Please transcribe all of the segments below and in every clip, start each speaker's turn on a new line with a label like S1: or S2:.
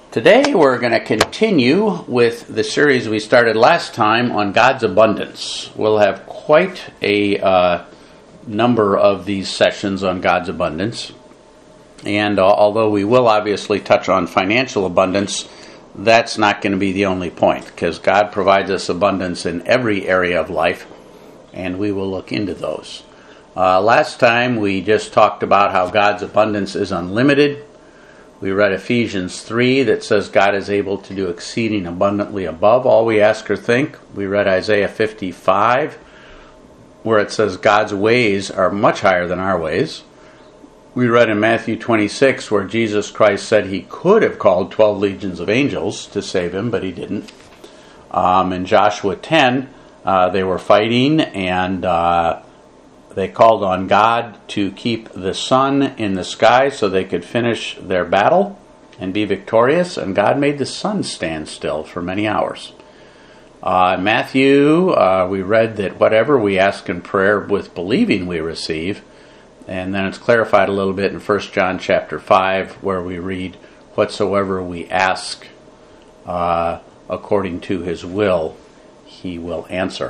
S1: Today we're going to continue with the series we started last time on God's abundance. We'll have quite a number of these sessions on God's abundance. And although we will obviously touch on financial abundance, that's not going to be the only point, because God provides us abundance in every area of life, and we will look into those. Last time we just talked about how God's abundance is unlimited. We read Ephesians 3 that says God is able to do exceeding abundantly above all we ask or think. We read Isaiah 55 where it says God's ways are much higher than our ways. We read in Matthew 26 where Jesus Christ said he could have called 12 legions of angels to save him, but he didn't. In Joshua 10, they were fighting and they called on God to keep the sun in the sky so they could finish their battle and be victorious, and God made the sun stand still for many hours. In Matthew, we read that whatever we ask in prayer with believing we receive, and then it's clarified a little bit in 1 John chapter 5 where we read, whatsoever we ask according to his will, he will answer.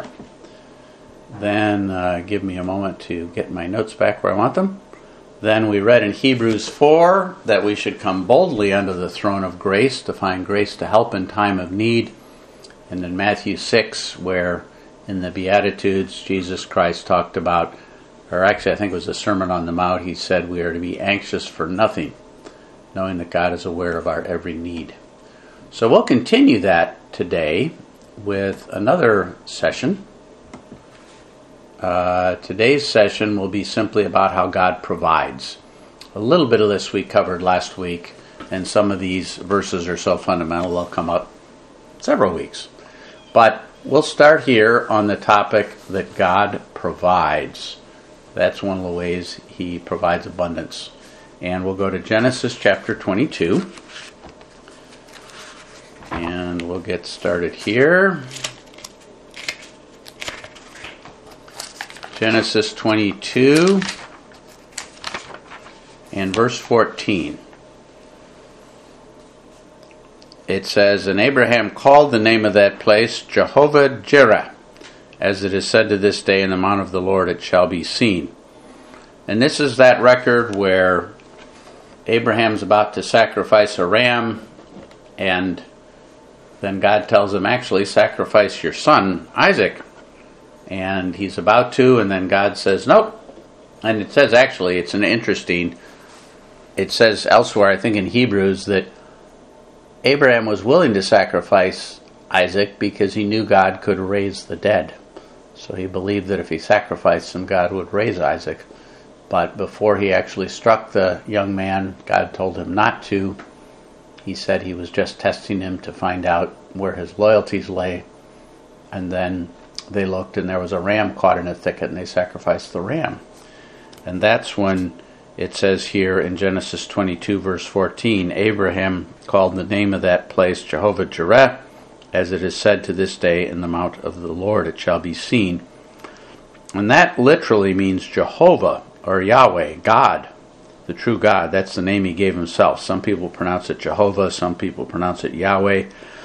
S1: Then give me a moment to get my notes back where I want them. Then we read in Hebrews 4 that we should come boldly under the throne of grace to find grace to help in time of need. And in Matthew 6 where in the Beatitudes Jesus Christ talked about, or actually I think it was the Sermon on the Mount, he said we are to be anxious for nothing, knowing that God is aware of our every need. So we'll continue that today with another session. Today's session will be simply about how God provides. A little bit of this we covered last week, and some of these verses are so fundamental they'll come up several weeks. But we'll start here on the topic that God provides. That's one of the ways he provides abundance. And we'll go to Genesis chapter 22. And we'll get started here. Genesis 22 and verse 14. It says, and Abraham called the name of that place Jehovah-Jireh, as it is said to this day, in the mount of the Lord it shall be seen. And this is that record where Abraham's about to sacrifice a ram, and then God tells him, actually, sacrifice your son, Isaac. And he's about to, and then God says, nope. And it says, actually, it's it says elsewhere, I think in Hebrews, that Abraham was willing to sacrifice Isaac because he knew God could raise the dead. So he believed that if he sacrificed him, God would raise Isaac. But before he actually struck the young man, God told him not to. He said he was just testing him to find out where his loyalties lay. And then they looked, and there was a ram caught in a thicket, and they sacrificed the ram. And that's when it says here in Genesis 22, verse 14, Abraham called the name of that place Jehovah-Jireh, as it is said to this day, in the mount of the Lord it shall be seen. And that literally means Jehovah, or Yahweh, God, the true God. That's the name he gave himself. Some people pronounce it Jehovah, some people pronounce it Yahweh.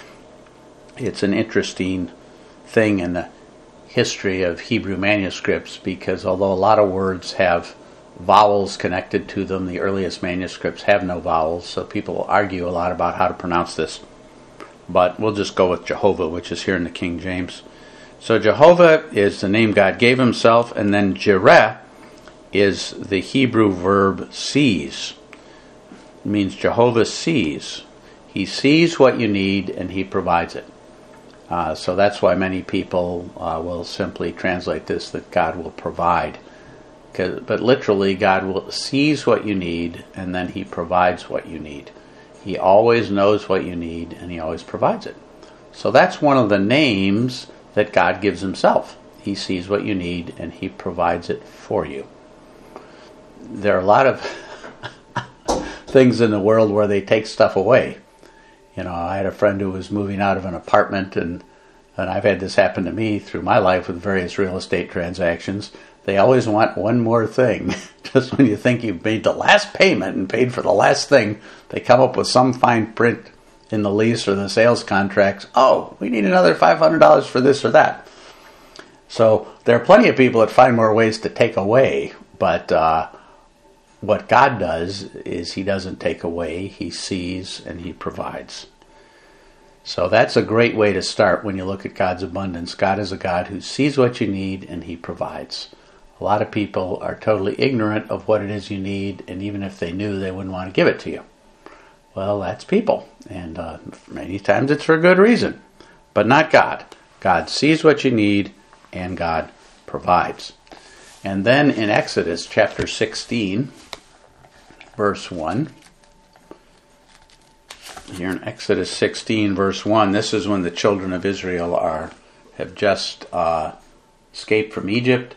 S1: It's an interesting thing in the history of Hebrew manuscripts, because although a lot of words have vowels connected to them, the earliest manuscripts have no vowels, so people argue a lot about how to pronounce this. But we'll just go with Jehovah, which is here in the King James. So Jehovah is the name God gave himself, and then Jireh is the Hebrew verb sees. It means Jehovah sees. He sees what you need and he provides it. So that's why many people will simply translate this that God will provide. But literally, God sees what you need, and then he provides what you need. He always knows what you need, and he always provides it. So that's one of the names that God gives himself. He sees what you need, and he provides it for you. There are a lot of things in the world where they take stuff away. You know, I had a friend who was moving out of an apartment, and I've had this happen to me through my life with various real estate transactions. They always want one more thing. Just when you think you've made the last payment and paid for the last thing, they come up with some fine print in the lease or the sales contracts, oh, we need another $500 for this or that. So there are plenty of people that find more ways to take away, but what God does is he doesn't take away, he sees and he provides. So that's a great way to start when you look at God's abundance. God is a God who sees what you need and he provides. A lot of people are totally ignorant of what it is you need, and even if they knew, they wouldn't want to give it to you. Well, that's people, and many times it's for a good reason, but not God. God sees what you need and God provides. And then in Exodus chapter 16, verse 1, here in Exodus 16, verse 1, this is when the children of Israel have just escaped from Egypt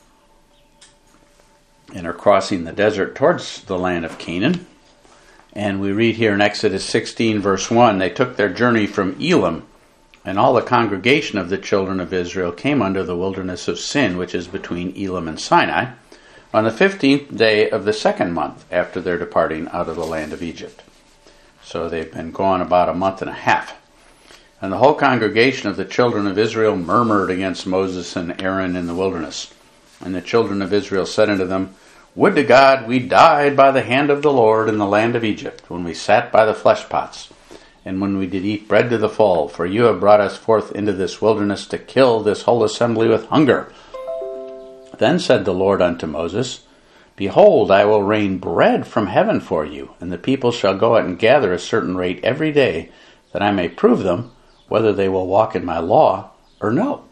S1: and are crossing the desert towards the land of Canaan. And we read here in Exodus 16, verse 1, they took their journey from Elim, and all the congregation of the children of Israel came under the wilderness of Sin, which is between Elim and Sinai, on the 15th day of the second month after their departing out of the land of Egypt. So they've been gone about a month and a half. And the whole congregation of the children of Israel murmured against Moses and Aaron in the wilderness. And the children of Israel said unto them, Would to God we died by the hand of the Lord in the land of Egypt, when we sat by the flesh pots, and when we did eat bread to the full, for you have brought us forth into this wilderness to kill this whole assembly with hunger. Then said the Lord unto Moses, Behold, I will rain bread from heaven for you, and the people shall go out and gather a certain rate every day, that I may prove them whether they will walk in my law or no.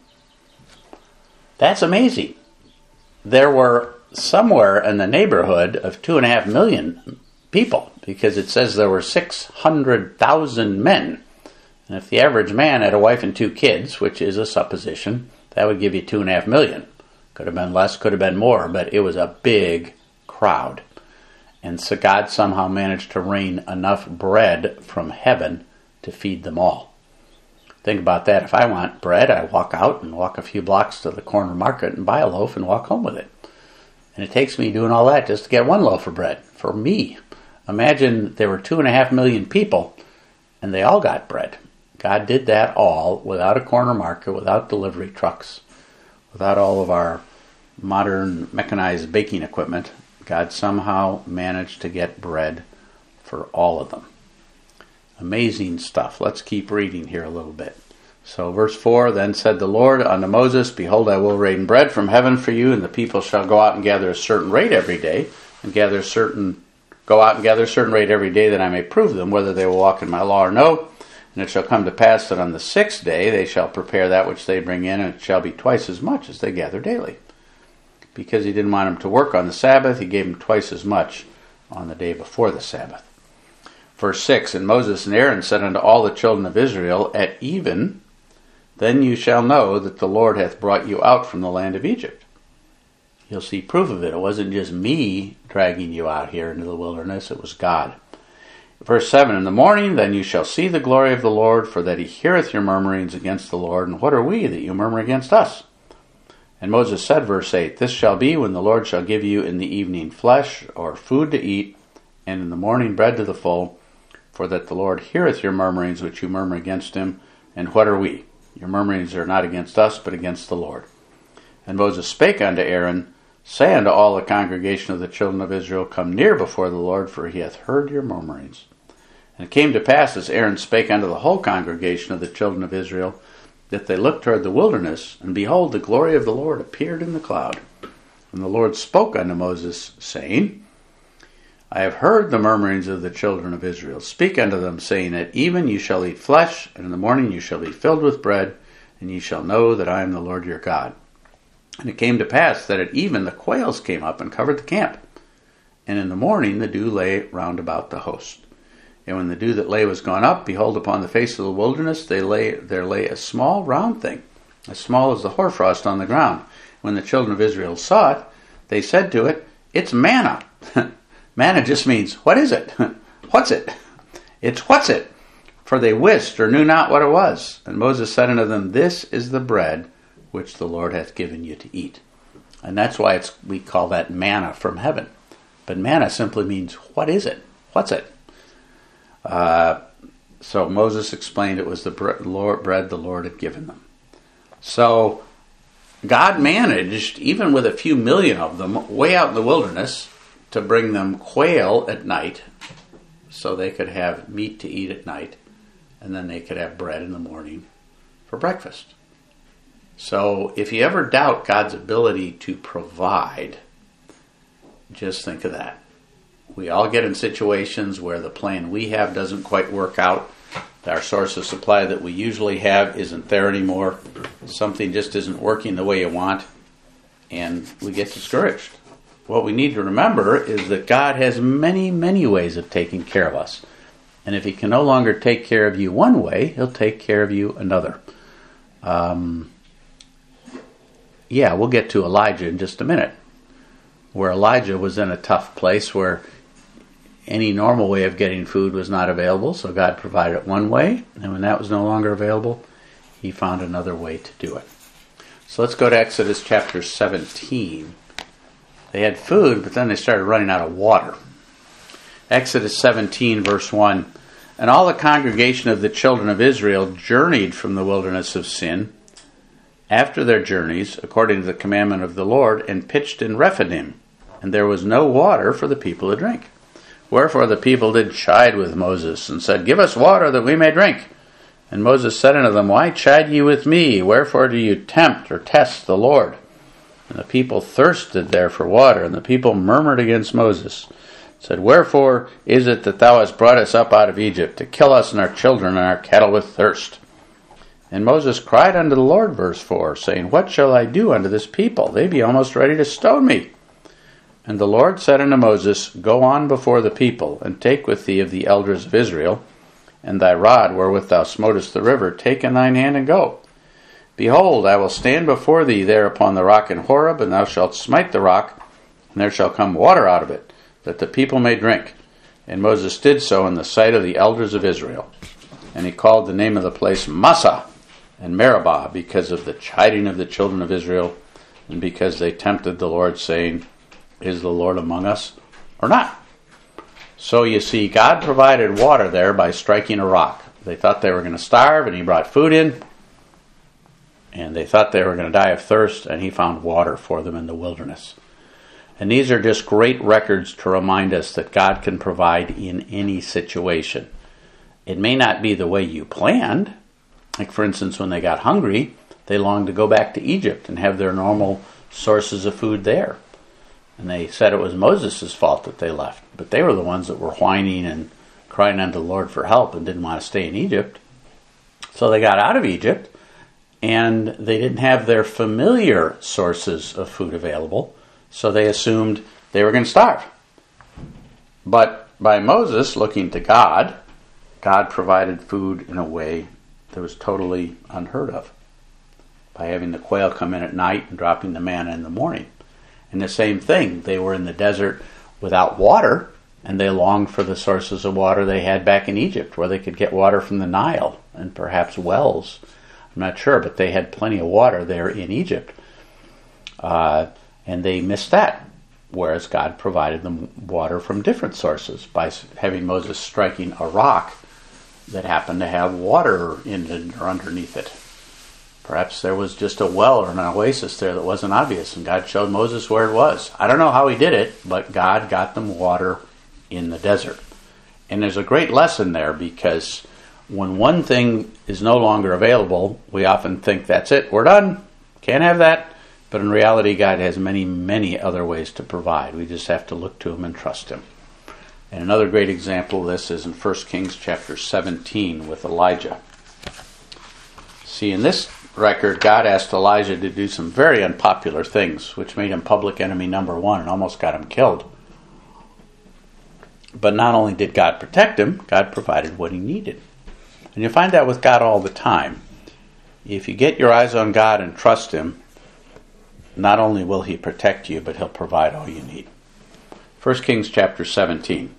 S1: That's amazing. There were somewhere in the neighborhood of 2.5 million people, because it says there were 600,000 men. And if the average man had a wife and 2 kids, which is a supposition, that would give you 2.5 million. Could have been less, could have been more, but it was a big crowd. And so God somehow managed to rain enough bread from heaven to feed them all. Think about that. If I want bread, I walk out and walk a few blocks to the corner market and buy a loaf and walk home with it. And it takes me doing all that just to get one loaf of bread for me. Imagine there were 2.5 million people and they all got bread. God did that all without a corner market, without delivery trucks, without all of our modern mechanized baking equipment. God somehow managed to get bread for all of them. Amazing stuff. Let's keep reading here a little bit. So verse 4, Then said the Lord unto Moses, Behold, I will rain bread from heaven for you, and the people shall go out and gather a certain rate every day, and go out and gather a certain rate every day, that I may prove them whether they will walk in my law or no. And it shall come to pass that on the 6th day they shall prepare that which they bring in, and it shall be twice as much as they gather daily. Because he didn't want them to work on the Sabbath, he gave them twice as much on the day before the Sabbath. Verse 6, And Moses and Aaron said unto all the children of Israel, At even, then you shall know that the Lord hath brought you out from the land of Egypt. You'll see proof of it. It wasn't just me dragging you out here into the wilderness, it was God. Verse 7, In the morning then you shall see the glory of the Lord, for that he heareth your murmurings against the Lord, and what are we that you murmur against us? And Moses said, verse 8, This shall be when the Lord shall give you in the evening flesh, or food to eat, and in the morning bread to the full, for that the Lord heareth your murmurings which you murmur against him, and what are we? Your murmurings are not against us, but against the Lord. And Moses spake unto Aaron, Say unto all the congregation of the children of Israel, Come near before the Lord, for he hath heard your murmurings. And it came to pass, as Aaron spake unto the whole congregation of the children of Israel, that they looked toward the wilderness, and behold, the glory of the Lord appeared in the cloud. And the Lord spoke unto Moses, saying, I have heard the murmurings of the children of Israel. Speak unto them, saying, At even you shall eat flesh, and in the morning you shall be filled with bread, and ye shall know that I am the Lord your God. And it came to pass that at even the quails came up and covered the camp. And in the morning the dew lay round about the host. And when the dew that lay was gone up, behold, upon the face of the wilderness there lay a small round thing, as small as the hoarfrost on the ground. When the children of Israel saw it, they said to it, It's manna. Manna just means, what is it? What's it? It's what's it? For they wist or knew not what it was. And Moses said unto them, This is the bread which the Lord hath given you to eat. And that's why we call that manna from heaven. But manna simply means, what is it? What's it? So Moses explained it was the bread the Lord had given them. So God managed, even with a few million of them, way out in the wilderness, to bring them quail at night so they could have meat to eat at night, and then they could have bread in the morning for breakfast. So if you ever doubt God's ability to provide, just think of that. We all get in situations where the plan we have doesn't quite work out. Our source of supply that we usually have isn't there anymore. Something just isn't working the way you want, and we get discouraged. What we need to remember is that God has many, many ways of taking care of us. And if he can no longer take care of you one way, he'll take care of you another. We'll get to Elijah in just a minute, where Elijah was in a tough place where any normal way of getting food was not available, so God provided it one way, and when that was no longer available, he found another way to do it. So let's go to Exodus chapter 17. They had food, but then they started running out of water. Exodus 17, verse 1. And all the congregation of the children of Israel journeyed from the wilderness of Sin after their journeys, according to the commandment of the Lord, and pitched in Rephidim, and there was no water for the people to drink. Wherefore the people did chide with Moses, and said, Give us water that we may drink. And Moses said unto them, Why chide ye with me? Wherefore do you tempt or test the Lord? And the people thirsted there for water, and the people murmured against Moses, said, Wherefore is it that thou hast brought us up out of Egypt, to kill us and our children and our cattle with thirst? And Moses cried unto the Lord, verse 4, saying, What shall I do unto this people? They be almost ready to stone me. And the Lord said unto Moses, Go on before the people, and take with thee of the elders of Israel, and thy rod wherewith thou smotest the river, take in thine hand and go. Behold, I will stand before thee there upon the rock in Horeb, and thou shalt smite the rock, and there shall come water out of it, that the people may drink. And Moses did so in the sight of the elders of Israel. And he called the name of the place Massah and Meribah, because of the chiding of the children of Israel, and because they tempted the Lord, saying, Is the Lord among us or not? So you see, God provided water there by striking a rock. They thought they were going to starve, and he brought food in. And they thought they were going to die of thirst, and he found water for them in the wilderness. And these are just great records to remind us that God can provide in any situation. It may not be the way you planned. Like, for instance, when they got hungry, they longed to go back to Egypt and have their normal sources of food there. And they said it was Moses' fault that they left. But they were the ones that were whining and crying unto the Lord for help and didn't want to stay in Egypt. So they got out of Egypt, and they didn't have their familiar sources of food available, so they assumed they were going to starve. But by Moses looking to God, God provided food in a way that was totally unheard of, by having the quail come in at night and dropping the manna in the morning. And the same thing, they were in the desert without water, and they longed for the sources of water they had back in Egypt, where they could get water from the Nile and perhaps wells. I'm not sure, but they had plenty of water there in Egypt. And they missed that, whereas God provided them water from different sources by having Moses striking a rock that happened to have water in it or underneath it. Perhaps there was just a well or an oasis there that wasn't obvious, and God showed Moses where it was. I don't know how he did it, but God got them water in the desert. And there's a great lesson there, because when one thing is no longer available, we often think, that's it, we're done, can't have that. But in reality, God has many, many other ways to provide. We just have to look to him and trust him. And another great example of this is in 1 Kings chapter 17 with Elijah. See, in this record, God asked Elijah to do some very unpopular things, which made him public enemy number one and almost got him killed. But not only did God protect him, God provided what he needed. And you find that with God all the time. If you get your eyes on God and trust him, not only will he protect you, but he'll provide all you need. 1 Kings chapter 17,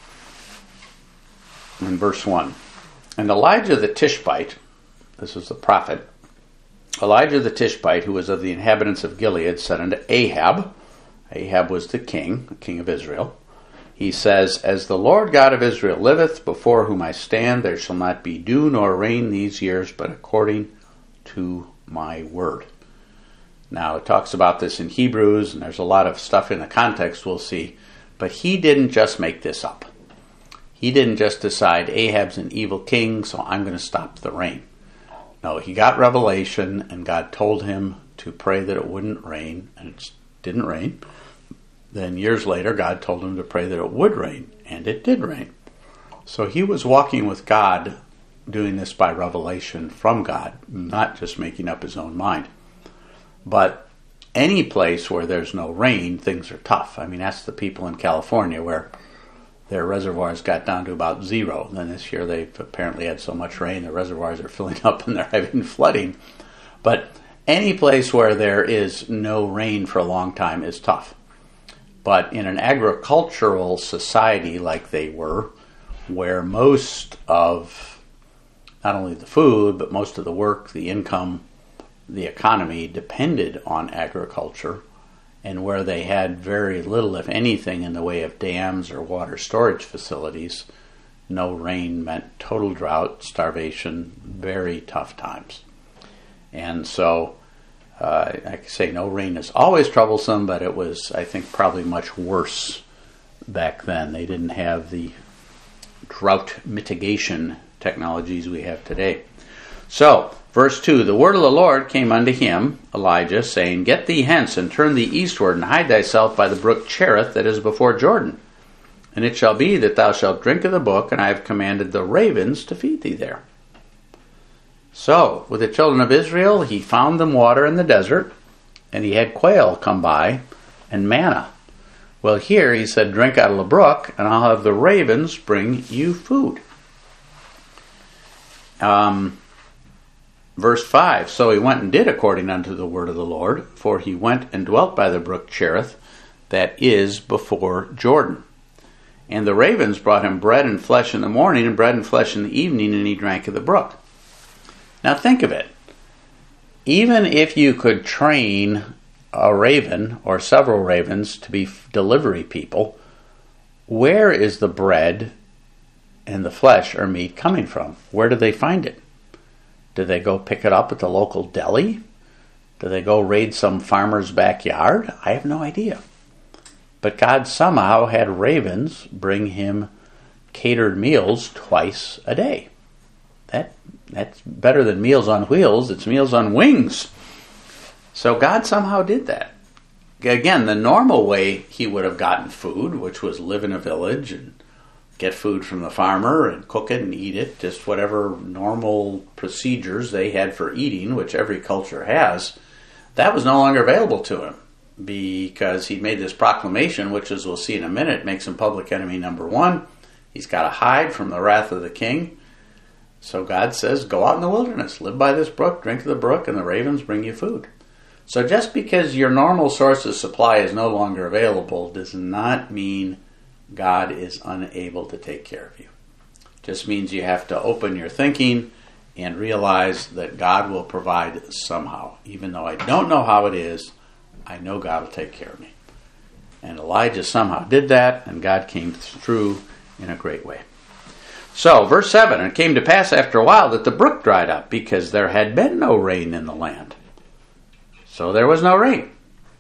S1: in verse 1. And Elijah the Tishbite, this is the prophet, Elijah the Tishbite, who was of the inhabitants of Gilead, said unto Ahab, Ahab was the king of Israel, he says, "As the Lord God of Israel liveth, before whom I stand, there shall not be dew nor rain these years, but according to my word." Now, it talks about this in Hebrews, and there's a lot of stuff in the context we'll see, but he didn't just make this up. He didn't just decide Ahab's an evil king, so I'm going to stop the rain. No, he got revelation, and God told him to pray that it wouldn't rain, and it didn't rain. Then years later, God told him to pray that it would rain, and it did rain. So he was walking with God, doing this by revelation from God, not just making up his own mind. But any place where there's no rain, things are tough. I mean, that's the people in California where their reservoirs got down to about zero. Then this year they've apparently had so much rain, the reservoirs are filling up and they're having flooding. But any place where there is no rain for a long time is tough. But in an agricultural society like they were, where most of not only the food, but most of the work, the income, the economy depended on agriculture, and where they had very little, if anything, in the way of dams or water storage facilities, no rain meant total drought, starvation, very tough times. And so, I can say no rain is always troublesome, but it was, I think, probably much worse back then. They didn't have the drought mitigation technologies we have today. So, verse 2, the word of the Lord came unto him, Elijah, saying, Get thee hence, and turn thee eastward, and hide thyself by the brook Cherith that is before Jordan. And it shall be that thou shalt drink of the brook, and I have commanded the ravens to feed thee there. So, with the children of Israel, he found them water in the desert, and he had quail come by, and manna. Well, here he said, drink out of the brook, and I'll have the ravens bring you food. Verse 5, so he went and did according unto the word of the Lord, for he went and dwelt by the brook Cherith, that is before Jordan. And the ravens brought him bread and flesh in the morning, and bread and flesh in the evening, and he drank of the brook. Now think of it. Even if you could train a raven or several ravens to be delivery people, where is the bread and the flesh or meat coming from? Where do they find it? Do they go pick it up at the local deli? Do they go raid some farmer's backyard? I have no idea. But God somehow had ravens bring him catered meals twice a day. That's better than Meals on Wheels. It's Meals on Wings. So God somehow did that. Again, the normal way he would have gotten food, which was live in a village and get food from the farmer and cook it and eat it, just whatever normal procedures they had for eating, which every culture has, that was no longer available to him because he made this proclamation, which, as we'll see in a minute, makes him public enemy number one. He's got to hide from the wrath of the king. So God says, go out in the wilderness, live by this brook, drink of the brook, and the ravens bring you food. So just because your normal source of supply is no longer available does not mean God is unable to take care of you. Just means you have to open your thinking and realize that God will provide somehow. Even though I don't know how it is, I know God will take care of me. And Elijah somehow did that, and God came through in a great way. So, verse 7, and it came to pass after a while that the brook dried up, because there had been no rain in the land. So there was no rain.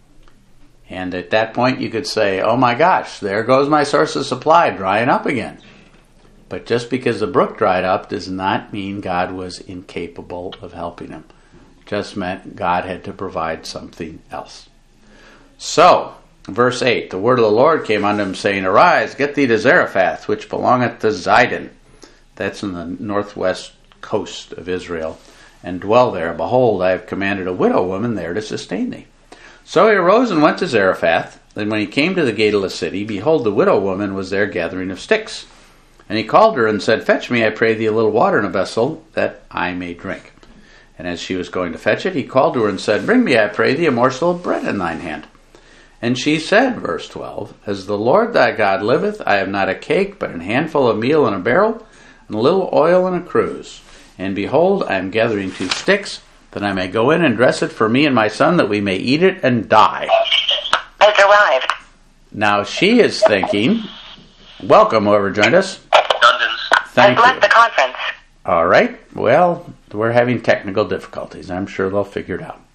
S1: And at that point you could say, oh my gosh, there goes my source of supply drying up again. But just because the brook dried up does not mean God was incapable of helping him. It just meant God had to provide something else. So, verse 8, the word of the Lord came unto him, saying, Arise, get thee to Zarephath, which belongeth to Zidon. That's in the northwest coast of Israel, and dwell there. Behold, I have commanded a widow woman there to sustain thee. So he arose and went to Zarephath. And when he came to the gate of the city, behold, the widow woman was there gathering of sticks. And he called her and said, Fetch me, I pray thee, a little water in a vessel, that I may drink. And as she was going to fetch it, he called to her and said, Bring me, I pray thee, a morsel of bread in thine hand. And she said, verse 12, As the Lord thy God liveth, I have not a cake, but an handful of meal in a barrel, and a little oil in a cruse. And behold, I am gathering 2 sticks, that I may go in and dress it for me and my son, that we may eat it and die.
S2: Has arrived.
S1: Now she is thinking, Welcome, whoever joined us. Thank you.
S2: I've left the conference.
S1: All right. Well, we're having technical difficulties. I'm sure they'll figure it out.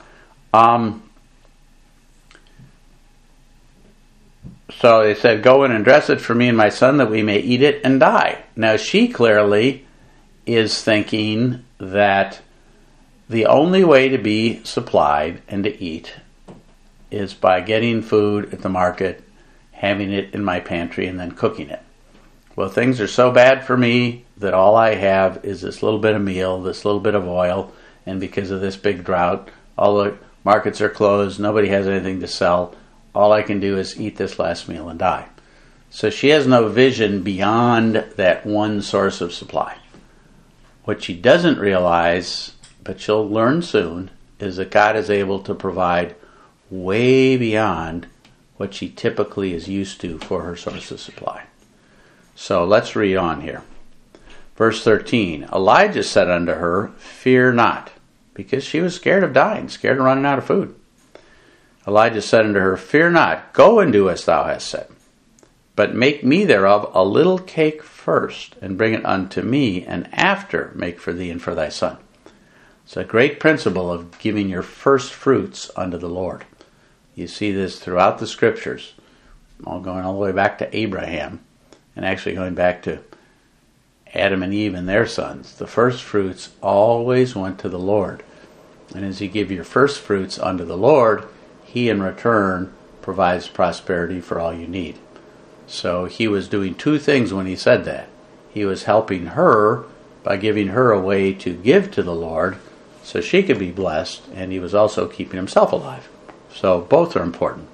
S1: So they said, go in and dress it for me and my son that we may eat it and die. Now, she clearly is thinking that the only way to be supplied and to eat is by getting food at the market, having it in my pantry, and then cooking it. Well, things are so bad for me that all I have is this little bit of meal, this little bit of oil, and because of this big drought, all the markets are closed, nobody has anything to sell. All I can do is eat this last meal and die. So she has no vision beyond that one source of supply. What she doesn't realize, but she'll learn soon, is that God is able to provide way beyond what she typically is used to for her source of supply. So let's read on here. Verse 13, Elijah said unto her, fear not, because she was scared of dying, scared of running out of food. Elijah said unto her, fear not, go and do as thou hast said. But make me thereof a little cake first, and bring it unto me, and after make for thee and for thy son. It's a great principle of giving your first fruits unto the Lord. You see this throughout the scriptures, going all the way back to Abraham, and actually going back to Adam and Eve and their sons. The first fruits always went to the Lord. And as you give your first fruits unto the Lord, He in return provides prosperity for all you need. So He was doing two things when He said that. He was helping her by giving her a way to give to the Lord so she could be blessed, and He was also keeping Himself alive. So both are important.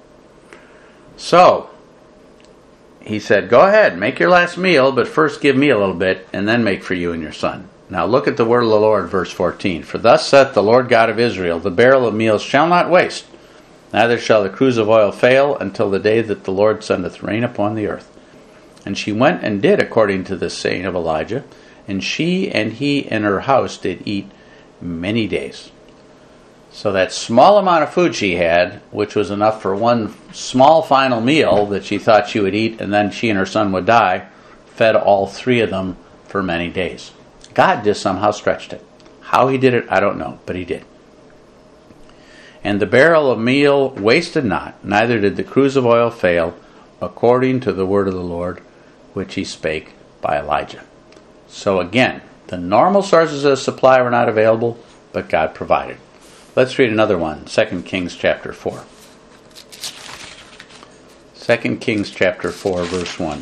S1: So He said, go ahead, make your last meal, but first give me a little bit, and then make for you and your son. Now look at the word of the Lord, verse 14. For thus saith the Lord God of Israel, the barrel of meal shall not waste, neither shall the cruse of oil fail, until the day that the Lord sendeth rain upon the earth. And she went and did according to this saying of Elijah, and she and he and her house did eat many days. So that small amount of food she had, which was enough for one small final meal that she thought she would eat, and then she and her son would die, fed all three of them for many days. God just somehow stretched it. How He did it, I don't know, but He did. And the barrel of meal wasted not, neither did the cruse of oil fail, according to the word of the Lord, which He spake by Elijah. So again, the normal sources of supply were not available, but God provided. Let's read another one, 2 Kings chapter 4. 2 Kings chapter 4, verse 1.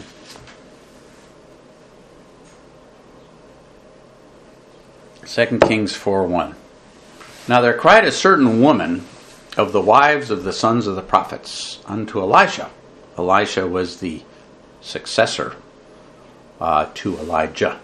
S1: 2 Kings 4:1. Now there cried a certain woman of the wives of the sons of the prophets unto Elisha. Elisha was the successor to Elijah.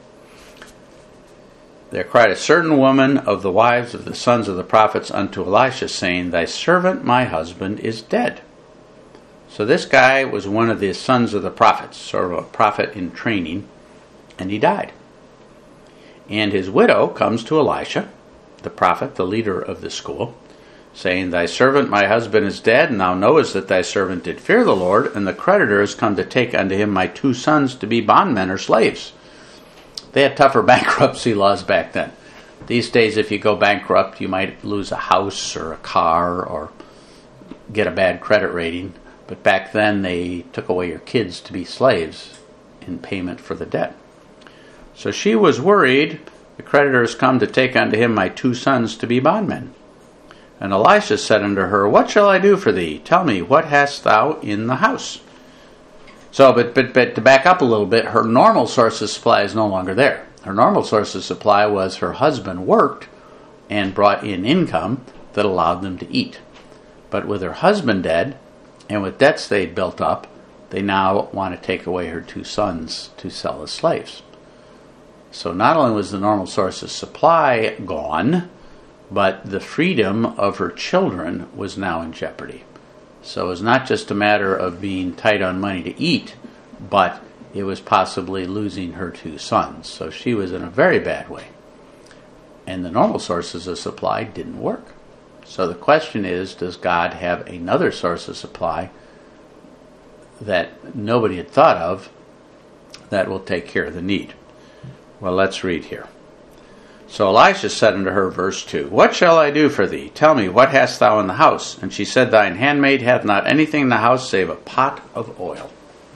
S1: There cried a certain woman of the wives of the sons of the prophets unto Elisha, saying, thy servant my husband is dead. So this guy was one of the sons of the prophets, sort of a prophet in training, and he died. And his widow comes to Elisha, the prophet, the leader of the school, saying, thy servant my husband is dead, and thou knowest that thy servant did fear the Lord, and the creditor is come to take unto him my two sons to be bondmen or slaves. They had tougher bankruptcy laws back then. These days, if you go bankrupt, you might lose a house or a car or get a bad credit rating. But back then, they took away your kids to be slaves in payment for the debt. So she was worried. The creditor is come to take unto him my two sons to be bondmen. And Elisha said unto her, what shall I do for thee? Tell me, what hast thou in the house? So, but to back up a little bit, her normal source of supply is no longer there. Her normal source of supply was her husband worked and brought in income that allowed them to eat. But with her husband dead, and with debts they'd built up, they now want to take away her two sons to sell as slaves. So not only was the normal source of supply gone, but the freedom of her children was now in jeopardy. So it was not just a matter of being tight on money to eat, but it was possibly losing her two sons. So she was in a very bad way. And the normal sources of supply didn't work. So the question is, does God have another source of supply that nobody had thought of that will take care of the need. Well, let's read here. So Elisha said unto her, verse 2, What shall I do for thee? Tell me, what hast thou in the house? And she said, Thine handmaid hath not anything in the house save a pot of oil.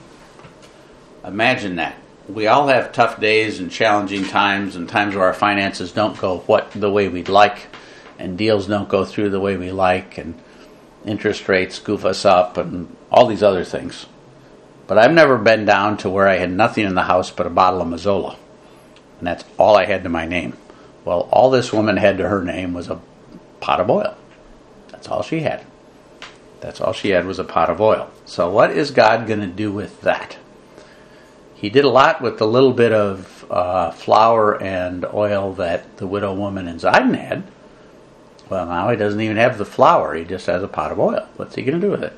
S1: Imagine that. We all have tough days and challenging times, and times where our finances don't go the way we'd like, and deals don't go through the way we like, and interest rates goof us up, and all these other things. But I've never been down to where I had nothing in the house but a bottle of Mazzola. And that's all I had to my name. Well, all this woman had to her name was a pot of oil. That's all she had. That's all she had was a pot of oil. So what is God going to do with that? He did a lot with the little bit of flour and oil that the widow woman in Zidon had. Well, now he doesn't even have the flour. He just has a pot of oil. What's he going to do with it?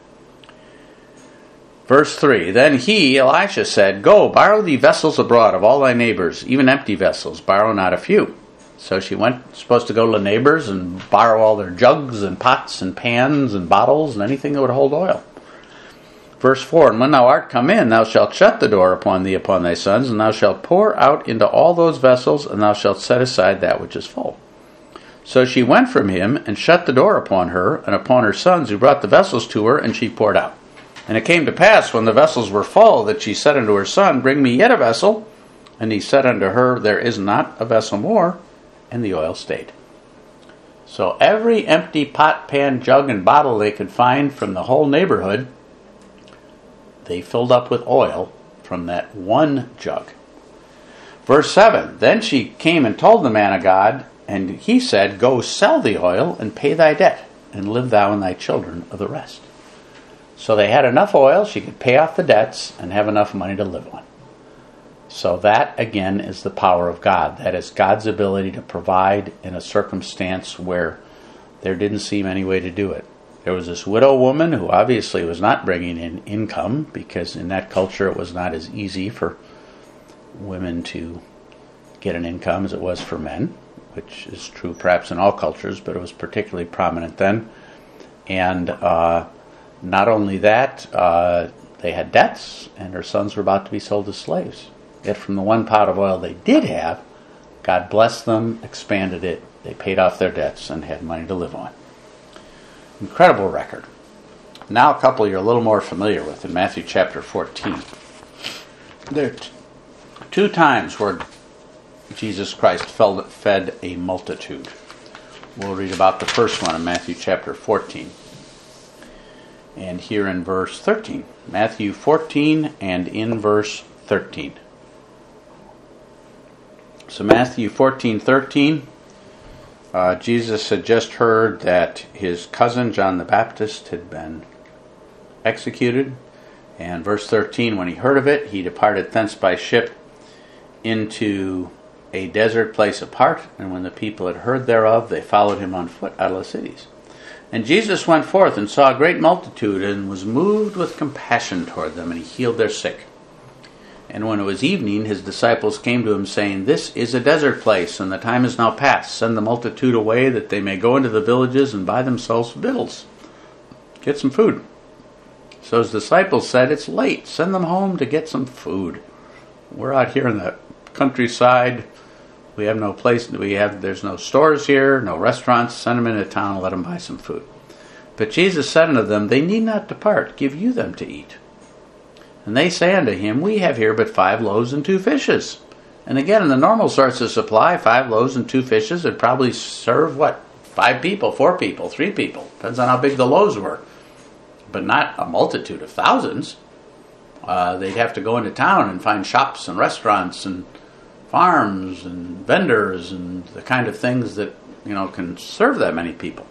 S1: Verse 3, Then he, Elisha, said, Go, borrow thee vessels abroad of all thy neighbors, even empty vessels, borrow not a few. So she supposed to go to the neighbors and borrow all their jugs and pots and pans and bottles and anything that would hold oil. Verse 4, And when thou art come in, thou shalt shut the door upon thee upon thy sons, and thou shalt pour out into all those vessels, and thou shalt set aside that which is full. So she went from him, and shut the door upon her, and upon her sons, who brought the vessels to her, and she poured out. And it came to pass, when the vessels were full, that she said unto her son, Bring me yet a vessel. And he said unto her, There is not a vessel more. And the oil stayed. So every empty pot, pan, jug, and bottle they could find from the whole neighborhood, they filled up with oil from that one jug. Verse 7, Then she came and told the man of God, and he said, Go sell the oil, and pay thy debt, and live thou and thy children of the rest. So they had enough oil, she could pay off the debts, and have enough money to live on. So that, again, is the power of God. That is God's ability to provide in a circumstance where there didn't seem any way to do it. There was this widow woman who obviously was not bringing in income, because in that culture it was not as easy for women to get an income as it was for men, which is true perhaps in all cultures, but it was particularly prominent then. And not only that, they had debts, and her sons were about to be sold as slaves. Yet from the one pot of oil they did have, God blessed them, expanded it, they paid off their debts, and had money to live on. Incredible record. Now a couple you're a little more familiar with in Matthew chapter 14. There are two times where Jesus Christ fed a multitude. We'll read about the first one in Matthew chapter 14. And here in verse 13. Matthew 14 and in verse 13. So Matthew 14:13, Jesus had just heard that his cousin John the Baptist had been executed. And verse 13, when he heard of it, he departed thence by ship into a desert place apart. And when the people had heard thereof, they followed him on foot out of the cities. And Jesus went forth and saw a great multitude, and was moved with compassion toward them, and he healed their sick. And when it was evening, his disciples came to him, saying, This is a desert place, and the time is now past. Send the multitude away, that they may go into the villages and buy themselves victuals. Get some food. So his disciples said, It's late. Send them home to get some food. We're out here in the countryside. We have no place. There's no stores here, no restaurants. Send them into town and let them buy some food. But Jesus said unto them, They need not depart. Give you them to eat. And they say unto him, We have here but 5 loaves and 2 fishes. And again, in the normal source of supply, 5 loaves and 2 fishes would probably serve, 5 people, 4 people, 3 people. Depends on how big the loaves were. But not a multitude of thousands. They'd have to go into town and find shops and restaurants and farms and vendors and the kind of things that, can serve that many people.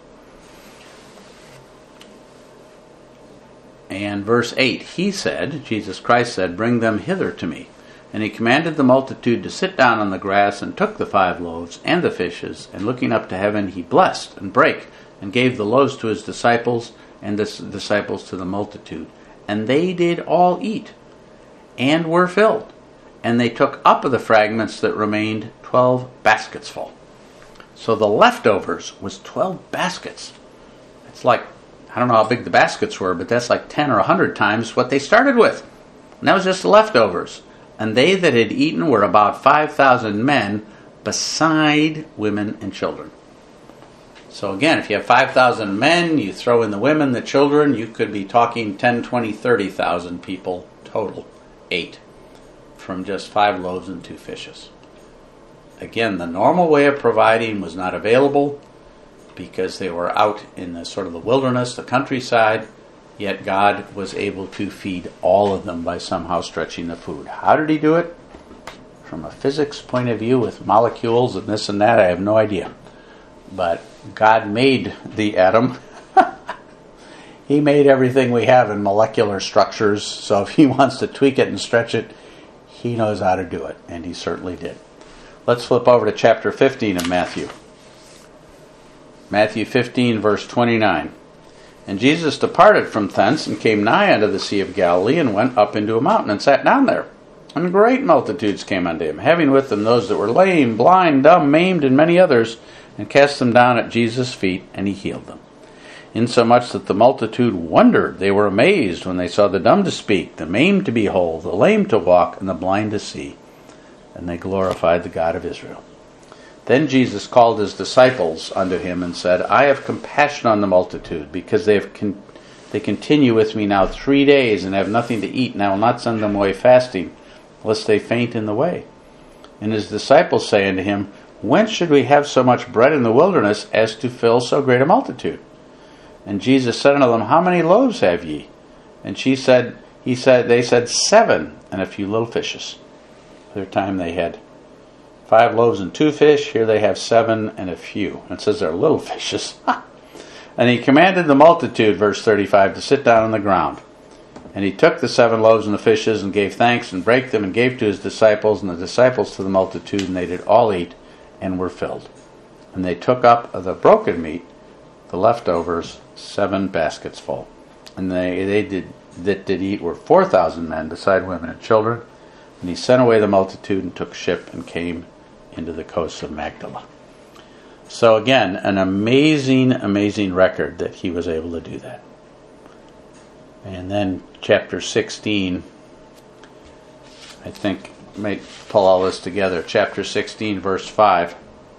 S1: And verse 8, Jesus Christ said, Bring them hither to me. And he commanded the multitude to sit down on the grass, and took the 5 loaves and the fishes, and looking up to heaven, he blessed and brake, and gave the loaves to his disciples, and the disciples to the multitude. And they did all eat, and were filled. And they took up of the fragments that remained 12 baskets full. So the leftovers was 12 baskets. It's like I don't know how big the baskets were, but that's like 10 or 100 times what they started with. And that was just the leftovers. And they that had eaten were about 5,000 men, beside women and children. So again, if you have 5,000 men, you throw in the women, the children, you could be talking 10, 20, 30,000 people total ate from just 5 loaves and 2 fishes. Again, the normal way of providing was not available because they were out in the sort of the wilderness, the countryside, yet God was able to feed all of them by somehow stretching the food. How did he do it? From a physics point of view with molecules and this and that, I have no idea. But God made the atom. He made everything we have in molecular structures, so if he wants to tweak it and stretch it, he knows how to do it, and he certainly did. Let's flip over to chapter 15 of Matthew. Matthew 15, verse 29. And Jesus departed from thence, and came nigh unto the Sea of Galilee, and went up into a mountain, and sat down there. And great multitudes came unto him, having with them those that were lame, blind, dumb, maimed, and many others, and cast them down at Jesus' feet, and he healed them. Insomuch that the multitude wondered, they were amazed when they saw the dumb to speak, the maimed to be whole, the lame to walk, and the blind to see. And they glorified the God of Israel. Then Jesus called his disciples unto him, and said, I have compassion on the multitude, because they continue with me now 3 days, and have nothing to eat, and I will not send them away fasting, lest they faint in the way. And his disciples say unto him, Whence should we have so much bread in the wilderness, as to fill so great a multitude? And Jesus said unto them, How many loaves have ye? And they said, 7, and a few little fishes. Their time they had 5 loaves and 2 fish. Here they have 7 and a few. And it says they're little fishes. And he commanded the multitude, verse 35, to sit down on the ground. And he took the 7 loaves and the fishes, and gave thanks, and brake them, and gave to his disciples, and the disciples to the multitude, and they did all eat, and were filled. And they took up of the broken meat, the leftovers, 7 baskets full. And that did eat were 4,000 men, beside women and children. And he sent away the multitude, and took ship, and came into the coasts of Magdala. So again, an amazing, amazing record that he was able to do that. And then chapter 16, I think, might pull all this together. Chapter 16, verse 5.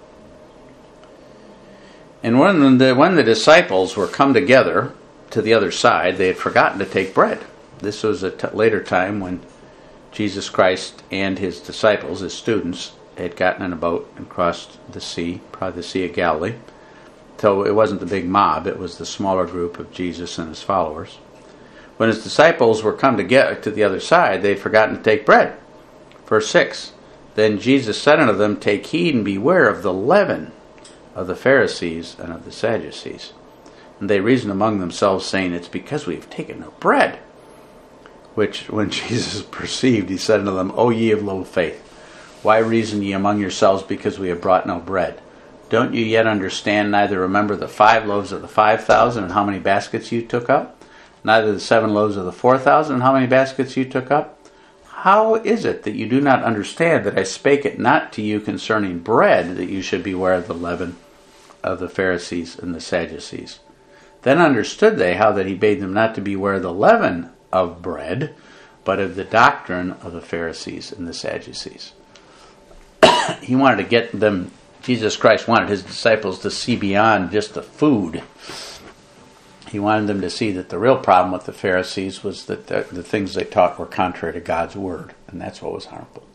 S1: And when the disciples were come together to the other side, they had forgotten to take bread. This was a later time when Jesus Christ and his disciples, his students, had gotten in a boat and crossed the sea, probably the Sea of Galilee. So it wasn't the big mob, it was the smaller group of Jesus and his followers. When his disciples were come together to the other side, they had forgotten to take bread. Verse 6, Then Jesus said unto them, Take heed and beware of the leaven of the Pharisees and of the Sadducees. And they reasoned among themselves, saying, It's because we have taken no bread. Which, when Jesus perceived, he said unto them, O ye of little faith, why reason ye among yourselves, because we have brought no bread? Don't you yet understand, neither remember the 5 loaves of the 5,000, and how many baskets you took up? Neither the 7 loaves of the 4,000, and how many baskets you took up? How is it that you do not understand that I spake it not to you concerning bread, that you should beware of the leaven of the Pharisees and the Sadducees? Then understood they how that he bade them not to beware the leaven of bread, but of the doctrine of the Pharisees and the Sadducees. He wanted to get them, Jesus Christ wanted his disciples to see beyond just the food. He wanted them to see that the real problem with the Pharisees was that the things they taught were contrary to God's word, and that's what was harmful.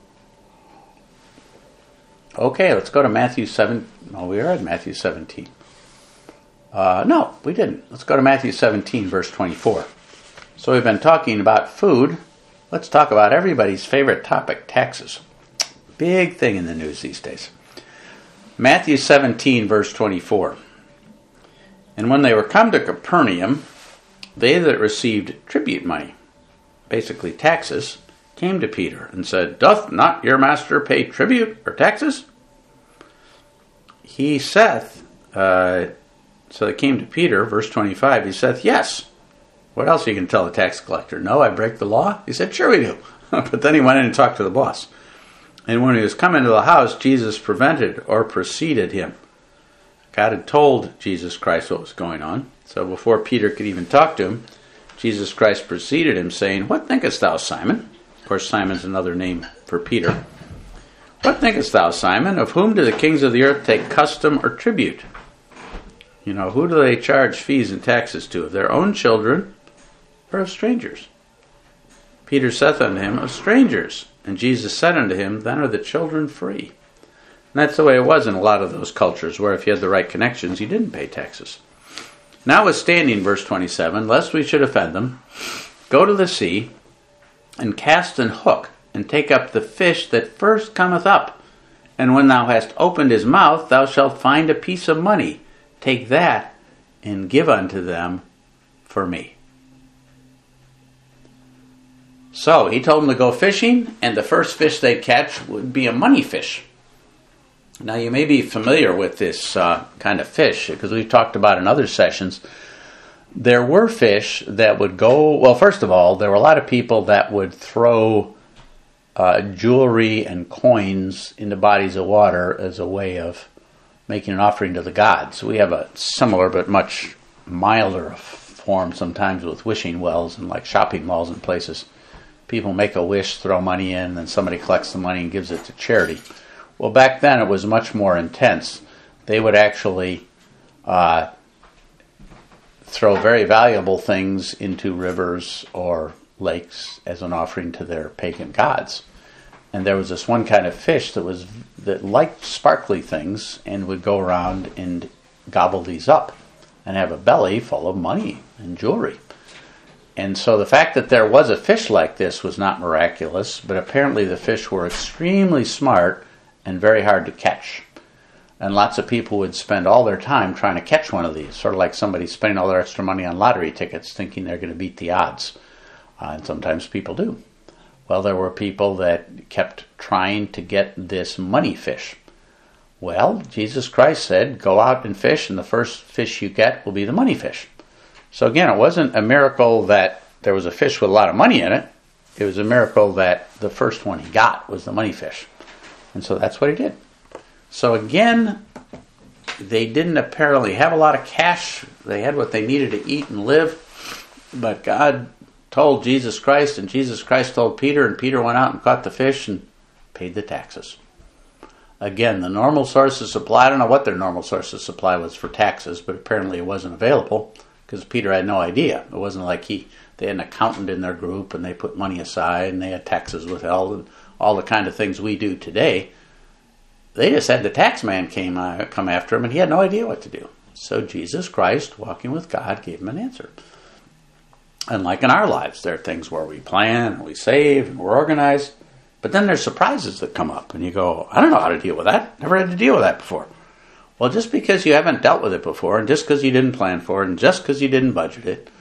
S1: Okay, let's go to Matthew 7. No, we are at Matthew 17. No, we didn't. Let's go to Matthew 17, verse 24. So we've been talking about food. Let's talk about everybody's favorite topic, taxes. Big thing in the news these days. Matthew 17, verse 24. And when they were come to Capernaum, they that received tribute money, basically taxes, came to Peter and said, Doth not your master pay tribute or taxes? He saith, so they came to Peter, verse 25, he saith, Yes. What else are you going to tell the tax collector? No, I break the law? He said, Sure we do. But then he went in and talked to the boss. And when he was come into the house, Jesus prevented or preceded him. God had told Jesus Christ what was going on. So before Peter could even talk to him, Jesus Christ preceded him, saying, "What thinkest thou, Simon?" Of course, Simon's another name for Peter. "What thinkest thou, Simon? Of whom do the kings of the earth take custom or tribute?" Who do they charge fees and taxes to? Of their own children or of strangers? Peter saith unto him, "Of strangers." And Jesus said unto him, "Then are the children free." And that's the way it was in a lot of those cultures, where if you had the right connections, you didn't pay taxes. Notwithstanding, verse 27, lest we should offend them, go to the sea, and cast an hook, and take up the fish that first cometh up. And when thou hast opened his mouth, thou shalt find a piece of money. Take that, and give unto them for me. So he told them to go fishing, and the first fish they'd catch would be a money fish. Now you may be familiar with this kind of fish, because we've talked about in other sessions. There were fish that would go, well, first of all, there were a lot of people that would throw jewelry and coins into bodies of water as a way of making an offering to the gods. We have a similar but much milder form sometimes with wishing wells and like shopping malls and places. People make a wish, throw money in, and somebody collects the money and gives it to charity. Well, back then it was much more intense. They would actually throw very valuable things into rivers or lakes as an offering to their pagan gods. And there was this one kind of fish that liked sparkly things and would go around and gobble these up and have a belly full of money and jewelry. And so the fact that there was a fish like this was not miraculous, but apparently the fish were extremely smart and very hard to catch. And lots of people would spend all their time trying to catch one of these, sort of like somebody spending all their extra money on lottery tickets thinking they're going to beat the odds. And sometimes people do. Well, there were people that kept trying to get this money fish. Well, Jesus Christ said, go out and fish, and the first fish you get will be the money fish. So again, it wasn't a miracle that there was a fish with a lot of money in it. It was a miracle that the first one he got was the money fish. And so that's what he did. So again, they didn't apparently have a lot of cash. They had what they needed to eat and live. But God told Jesus Christ, and Jesus Christ told Peter, and Peter went out and caught the fish and paid the taxes. Again, the normal source of supply, I don't know what their normal source of supply was for taxes, but apparently it wasn't available because Peter had no idea. It wasn't like they had an accountant in their group and they put money aside and they had taxes withheld and all the kind of things we do today. They just had the tax man come after him and he had no idea what to do. So Jesus Christ, walking with God, gave him an answer. And like in our lives, there are things where we plan and we save and we're organized, but then there's surprises that come up and you go, I don't know how to deal with that. Never had to deal with that before. Well, just because you haven't dealt with it before, and just because you didn't plan for it, and just because you didn't budget it,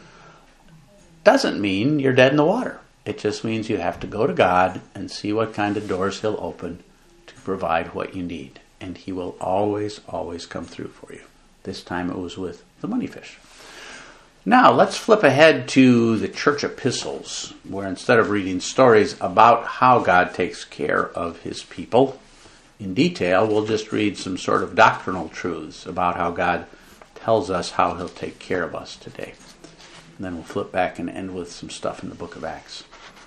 S1: doesn't mean you're dead in the water. It just means you have to go to God and see what kind of doors He'll open to provide what you need. And He will always, always come through for you. This time it was with the money fish. Now, let's flip ahead to the church epistles, where instead of reading stories about how God takes care of His people in detail, we'll just read some sort of doctrinal truths about how God tells us how He'll take care of us today. And then we'll flip back and end with some stuff in the book of Acts.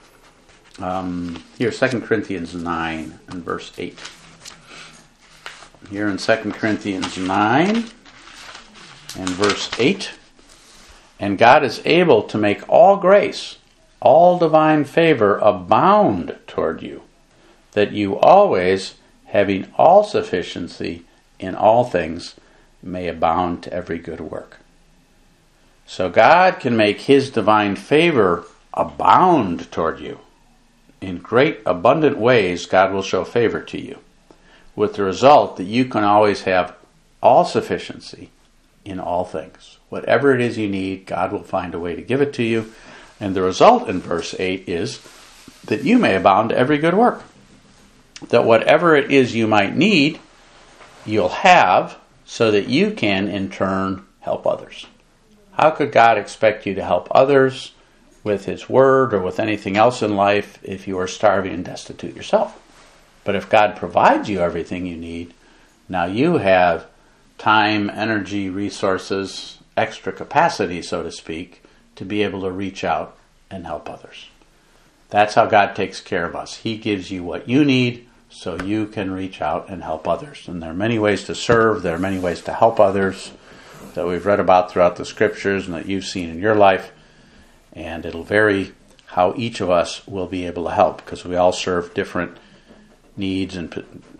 S1: Here, 2 Corinthians 9 and verse 8. Here in 2 Corinthians 9 and verse 8. And God is able to make all grace, all divine favor abound toward you, that you always, having all sufficiency in all things, may abound to every good work. So God can make His divine favor abound toward you. In great abundant ways, God will show favor to you, with the result that you can always have all sufficiency in all things. Whatever it is you need, God will find a way to give it to you. And the result in verse 8 is that you may abound to every good work. That whatever it is you might need, you'll have so that you can, in turn, help others. How could God expect you to help others with His Word or with anything else in life if you are starving and destitute yourself? But if God provides you everything you need, now you have time, energy, resources, extra capacity, so to speak, to be able to reach out and help others. That's how God takes care of us. He gives you what you need so you can reach out and help others. And there are many ways to serve. There are many ways to help others that we've read about throughout the Scriptures and that you've seen in your life. And it'll vary how each of us will be able to help, because we all serve different needs and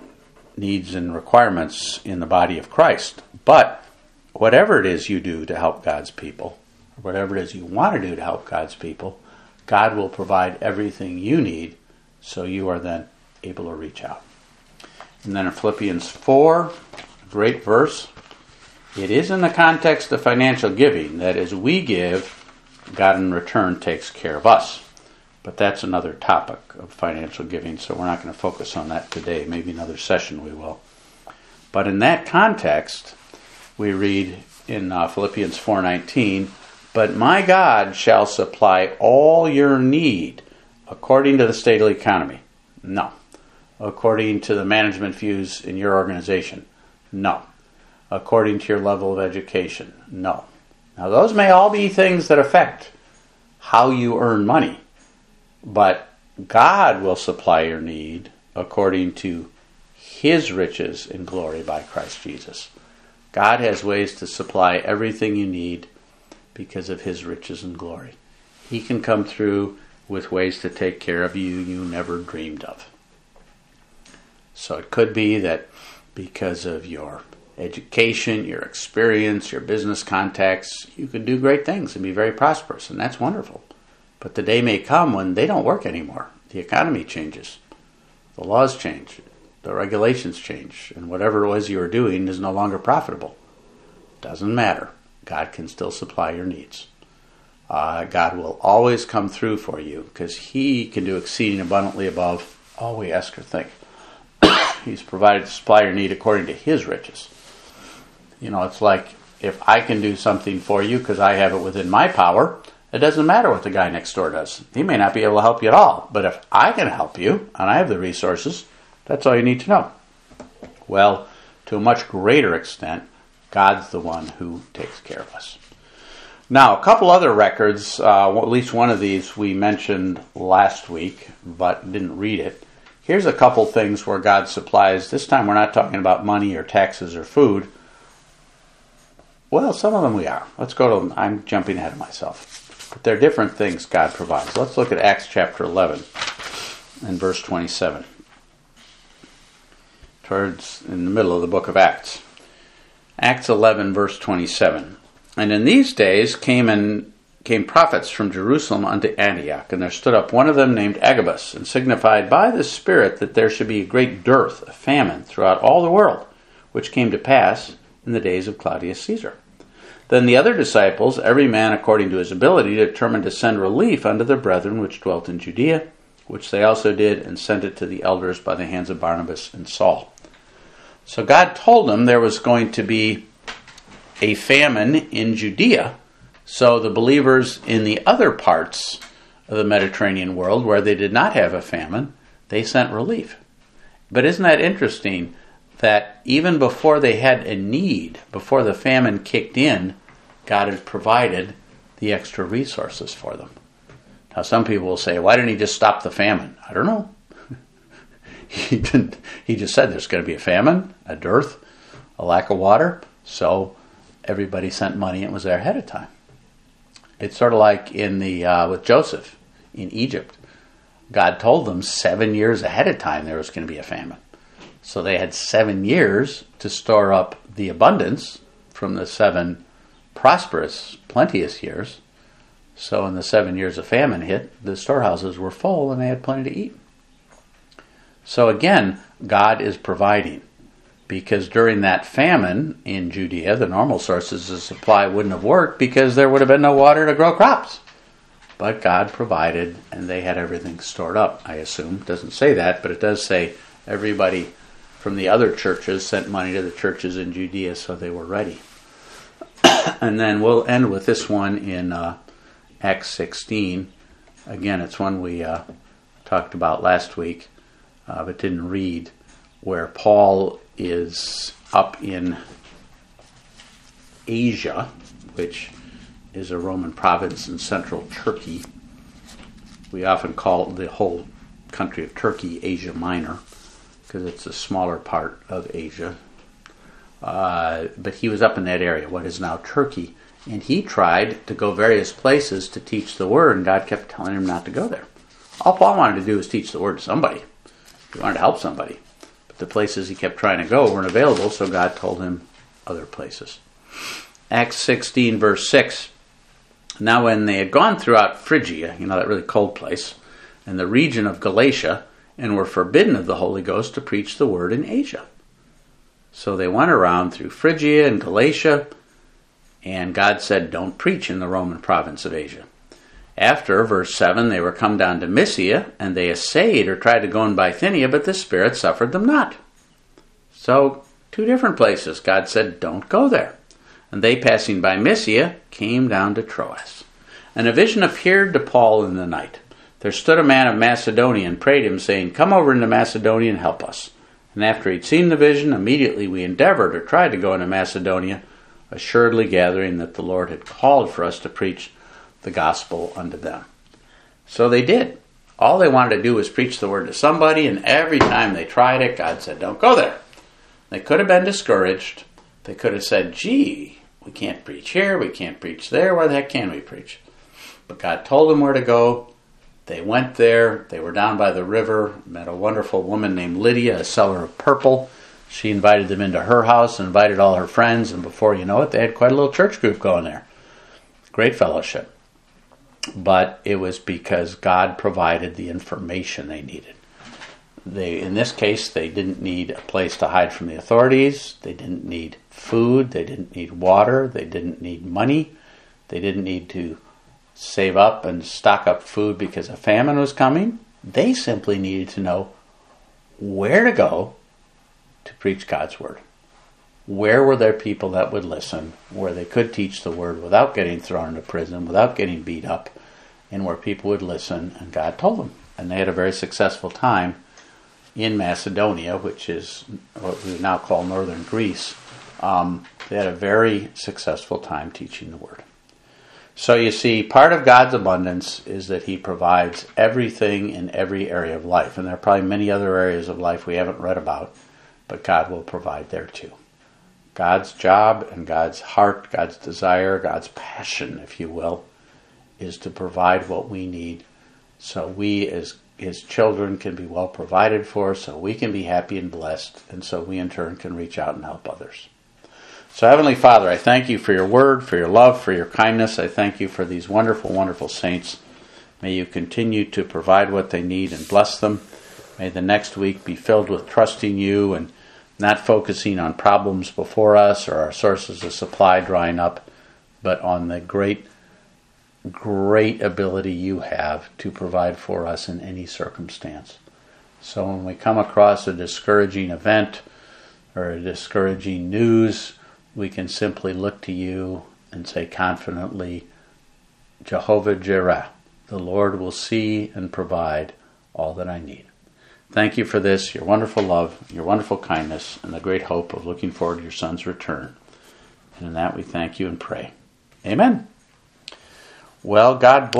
S1: requirements in the body of Christ. But whatever it is you do to help God's people, whatever it is you want to do to help God's people, God will provide everything you need so you are then able to reach out. And then in Philippians 4, a great verse, it is in the context of financial giving that as we give, God in return takes care of us. But that's another topic of financial giving, so we're not going to focus on that today. Maybe another session we will. But in that context, we read in Philippians 4:19, "But my God shall supply all your need according to the state of the economy." No. According to the management views in your organization. No. According to your level of education. No. Now those may all be things that affect how you earn money. But God will supply your need according to His riches in glory by Christ Jesus. God has ways to supply everything you need because of His riches and glory. He can come through with ways to take care of you never dreamed of. So it could be that because of your education, your experience, your business contacts, you can do great things and be very prosperous, and that's wonderful. But the day may come when they don't work anymore. The economy changes. The laws change. The regulations change. And whatever it was you were doing is no longer profitable. Doesn't matter. God can still supply your needs. God will always come through for you because He can do exceeding abundantly above all we ask or think. He's provided to supply your need according to His riches. You know, it's like if I can do something for you because I have it within my power, it doesn't matter what the guy next door does. He may not be able to help you at all. But if I can help you, and I have the resources, that's all you need to know. Well, to a much greater extent, God's the one who takes care of us. Now, a couple other records, at least one of these we mentioned last week, but didn't read it. Here's a couple things where God supplies. This time we're not talking about money or taxes or food. Well, some of them we are. Let's go to them. I'm jumping ahead of myself. But they're different things God provides. Let's look at Acts chapter 11 and verse 27. Towards in the middle of the book of Acts. Acts 11 verse 27. "And in these days came prophets from Jerusalem unto Antioch, and there stood up one of them named Agabus, and signified by the Spirit that there should be a great dearth, a famine, throughout all the world, which came to pass in the days of Claudius Caesar. Then the other disciples, every man according to his ability, determined to send relief unto their brethren which dwelt in Judea, which they also did, and sent it to the elders by the hands of Barnabas and Saul." So God told them there was going to be a famine in Judea, so the believers in the other parts of the Mediterranean world where they did not have a famine, they sent relief. But isn't that interesting that even before they had a need, before the famine kicked in, God had provided the extra resources for them. Now some people will say, why didn't He just stop the famine? I don't know. He didn't. He just said there's going to be a famine, a dearth, a lack of water, so everybody sent money and was there ahead of time. It's sort of like in the with Joseph in Egypt. God told them 7 years ahead of time there was going to be a famine. So they had 7 years to store up the abundance from the 7 prosperous, plenteous years. So when the 7 years of famine hit, the storehouses were full and they had plenty to eat. So again, God is providing. Because during that famine in Judea, the normal sources of supply wouldn't have worked because there would have been no water to grow crops. But God provided, and they had everything stored up, I assume. It doesn't say that, but it does say everybody from the other churches sent money to the churches in Judea so they were ready. And then we'll end with this one in Acts 16. Again, it's one we talked about last week, but didn't read, where Paul is up in Asia, which is a Roman province in central Turkey. We often call the whole country of Turkey Asia Minor, because it's a smaller part of Asia. But he was up in that area, what is now Turkey, and he tried to go various places to teach the word, and God kept telling him not to go there. All Paul wanted to do was teach the word to somebody. He wanted to help somebody. But the places he kept trying to go weren't available, so God told him other places. Acts 16, verse 6. Now when they had gone throughout Phrygia, that really cold place, and the region of Galatia, and were forbidden of the Holy Ghost to preach the word in Asia. So they went around through Phrygia and Galatia, and God said, don't preach in the Roman province of Asia. After, verse 7, they were come down to Mysia, and they essayed or tried to go in Bithynia, but the Spirit suffered them not. So, 2 different places. God said, don't go there. And they, passing by Mysia, came down to Troas. And a vision appeared to Paul in the night. There stood a man of Macedonia and prayed him, saying, come over into Macedonia and help us. And after he'd seen the vision, immediately we endeavored or tried to go into Macedonia, assuredly gathering that the Lord had called for us to preach the gospel unto them. So they did. All they wanted to do was preach the word to somebody, and every time they tried it, God said, don't go there. They could have been discouraged. They could have said, gee, we can't preach here, we can't preach there, where the heck can we preach? But God told them where to go. They went there. They were down by the river, met a wonderful woman named Lydia, a seller of purple. She invited them into her house, invited all her friends, and before you know it, they had quite a little church group going there. Great fellowship. But it was because God provided the information they needed. In this case, they didn't need a place to hide from the authorities. They didn't need food. They didn't need water. They didn't need money. They didn't need to save up and stock up food because a famine was coming. They simply needed to know where to go to preach God's word. Where were there people that would listen, where they could teach the word without getting thrown into prison, without getting beat up, and where people would listen, and God told them. And they had a very successful time in Macedonia, which is what we now call northern Greece. They had a very successful time teaching the word. So you see, part of God's abundance is that he provides everything in every area of life. And there are probably many other areas of life we haven't read about, but God will provide there too. God's job and God's heart, God's desire, God's passion, if you will, is to provide what we need so we as his children can be well provided for, so we can be happy and blessed, and so we in turn can reach out and help others. So Heavenly Father, I thank you for your word, for your love, for your kindness. I thank you for these wonderful, wonderful saints. May you continue to provide what they need and bless them. May the next week be filled with trusting you and not focusing on problems before us or our sources of supply drying up, but on the great ability you have to provide for us in any circumstance. So when we come across a discouraging event or a discouraging news, we can simply look to you and say confidently, Jehovah Jireh, the Lord will see and provide all that I need. Thank you for this, your wonderful love, your wonderful kindness, and the great hope of looking forward to your Son's return. And in that we thank you and pray. Amen. Well, God bless.